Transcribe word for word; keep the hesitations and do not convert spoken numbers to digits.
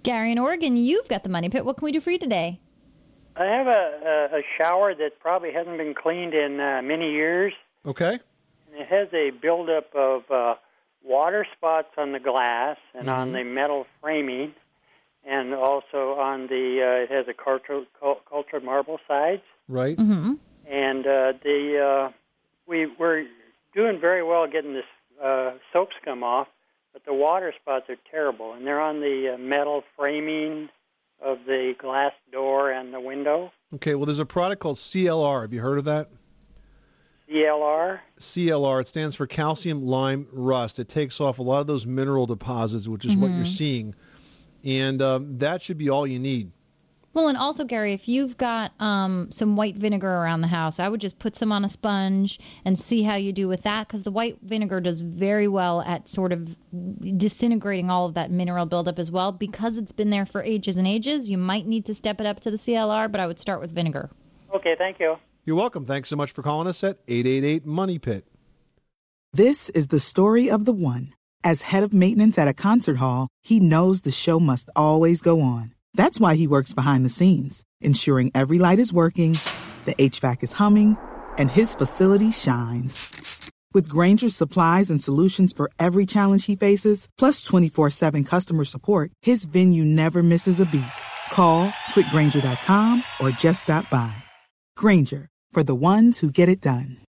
Gary in Oregon, you've got the Money Pit. What can we do for you today? I have a, a, a shower that probably hasn't been cleaned in uh, many years. Okay. And it has a buildup of uh, water spots on the glass and mm-hmm. on the metal framing, and also on the, uh, it has a cultured, cultured marble sides. Right. Mm-hmm. And uh, the uh, we, we're doing very well getting this uh, soap scum off, but the water spots are terrible, and they're on the uh, metal framing of the glass door and the window. Okay, well, there's a product called C L R. Have you heard of that? C L R? C L R, it stands for calcium lime rust. It takes off a lot of those mineral deposits, which is mm-hmm. what you're seeing, and um, that should be all you need. Well, and also, Gary, if you've got um, some white vinegar around the house, I would just put some on a sponge and see how you do with that, because the white vinegar does very well at sort of disintegrating all of that mineral buildup as well. Because it's been there for ages and ages, you might need to step it up to the C L R, but I would start with vinegar. Okay, thank you. You're welcome. Thanks so much for calling us at eight eight eight, MONEY PIT. This is the story of the one. As head of maintenance at a concert hall, he knows the show must always go on. That's why he works behind the scenes, ensuring every light is working, the H V A C is humming, and his facility shines. With Grainger's supplies and solutions for every challenge he faces, plus twenty-four seven customer support, his venue never misses a beat. Call quick grainger dot com or just stop by. Grainger, for the ones who get it done.